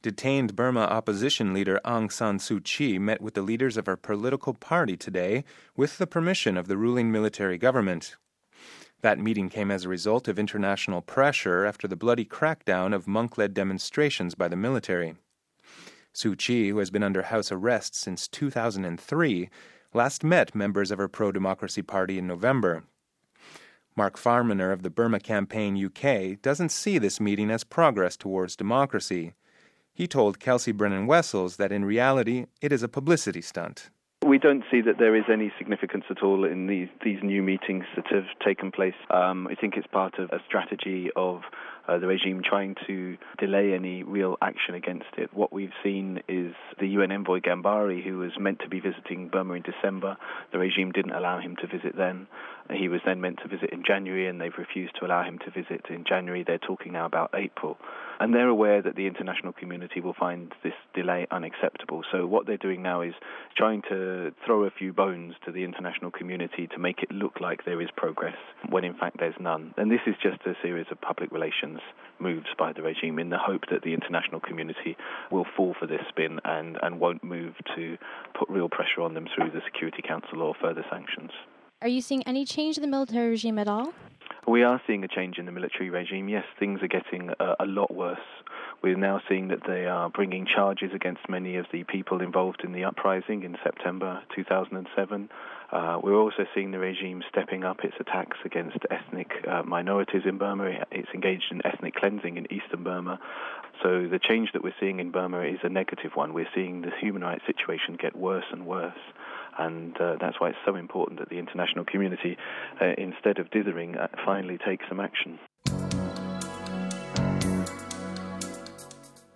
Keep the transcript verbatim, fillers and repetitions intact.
Detained Burma opposition leader Aung San Suu Kyi met with the leaders of her political party today with the permission of the ruling military government. That meeting came as a result of international pressure after the bloody crackdown of monk-led demonstrations by the military. Suu Kyi, who has been under house arrest since two thousand three, last met members of her pro-democracy party in November. Mark Farmaner of the Burma Campaign U K doesn't see this meeting as progress towards democracy. He told Kelsey Brennan-Wessels that in reality it is a publicity stunt. We don't see that there is any significance at all in these, these new meetings that have taken place. Um, I think it's part of a strategy of uh, the regime trying to delay any real action against it. What we've seen is the U N envoy Gambari, who was meant to be visiting Burma in December. The regime didn't allow him to visit then. He was then meant to visit in January, and they've refused to allow him to visit in January. They're talking now about April. And they're aware that the international community will find this delay unacceptable. So what they're doing now is trying to throw a few bones to the international community to make it look like there is progress, when in fact there's none. And this is just a series of public relations moves by the regime in the hope that the international community will fall for this spin and, and won't move to put real pressure on them through the Security Council or further sanctions. Are you seeing any change in the military regime at all? We are seeing a change in the military regime. Yes, things are getting a, a lot worse. We're now seeing that they are bringing charges against many of the people involved in the uprising in September two thousand seven. Uh, we're also seeing the regime stepping up its attacks against ethnic uh, minorities in Burma. It's engaged in ethnic cleansing in eastern Burma. So the change that we're seeing in Burma is a negative one. We're seeing the human rights situation get worse and worse. And uh, that's why it's so important that the international community, uh, instead of dithering, uh, finally takes some action.